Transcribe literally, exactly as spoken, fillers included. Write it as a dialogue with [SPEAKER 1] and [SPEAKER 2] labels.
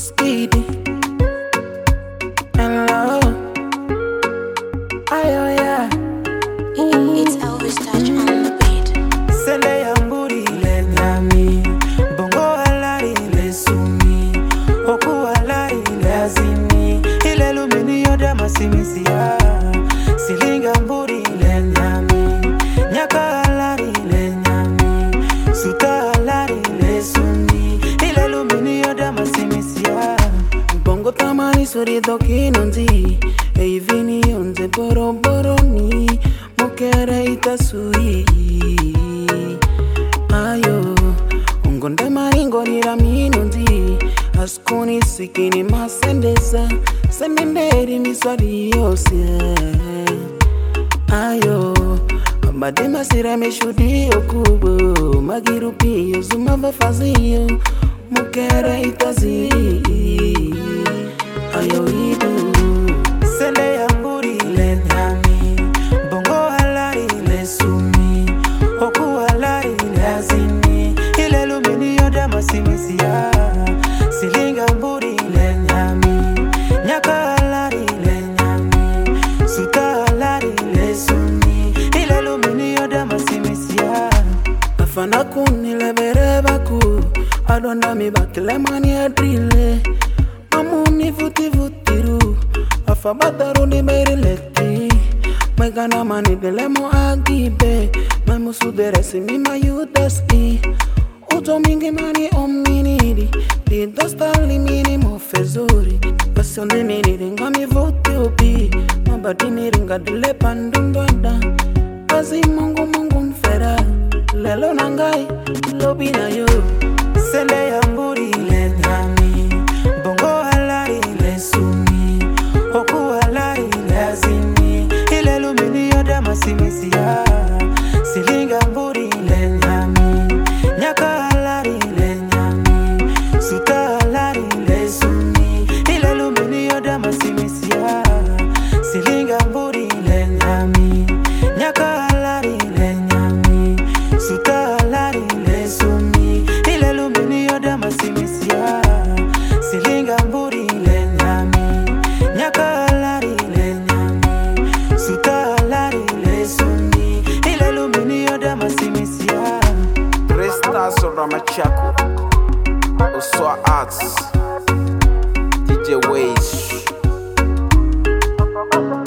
[SPEAKER 1] Skiddy and love. Ayo yeah.
[SPEAKER 2] It's Elvis Touch on the beat.
[SPEAKER 1] Sende ya mburi le nyami, bongo alari le sumi, oku alari le azimi, ile lumini yoda masimisia. Silinga mburi le nyami, nyaka alari le nyami, suta alari le sumi, ile lumini yoda masimisia. Bongo tamani suri doki nonzi, e vini onze boro boro ni, mokere itasui. Ayo, ungonde maringo ni raminonzi, askuni sikini masendeza, semenderi miswari yose. Ayo, abade masira meshudi okubo, magirupi yozuma vafaziyo, mokere itazi. Ayo idu, sende ya mburi le nyami, bongo alari le sumi, oku alari le azimi, ile lumini yoda masimisia. Silinga mburi le nyami, nyaka alari le nyami, suta alari le sumi, ile lumini yoda masimisia. Afana kuni le berebaku, adonda mi bakile mani adrile, mamuni vuti vutiru, afabataru ni merileti, megana mani belemo agibe, memu suderesi mi mayudesti, uto mingi mani omninidi, di dostali mini mofezuri, pasiondi nini ringa mi vuti ubi, mabadi mi ringa dile pandundwada, azi mungu mungu mfera, lelo nangai, lobi na yo. Sende ya mburi le nyami, bongo alari le sumi, oku alari le azimi, ile lumini yoda masimisia. Silinga mburi le nyami, nyaka alari le nyami, suta alari le sumi, ile lumini yoda masimisia. Silinga mburi le nyami, nyaka alari le nyami, suta alari le sumi, ile lumini yoda masimisia. Silinga mburi le nyami, nyaka alari le nyami, suta alari le sumi, ile lumini yoda masimisia.
[SPEAKER 3] Resta Sora Machako, Oswa Arts, D J Waze.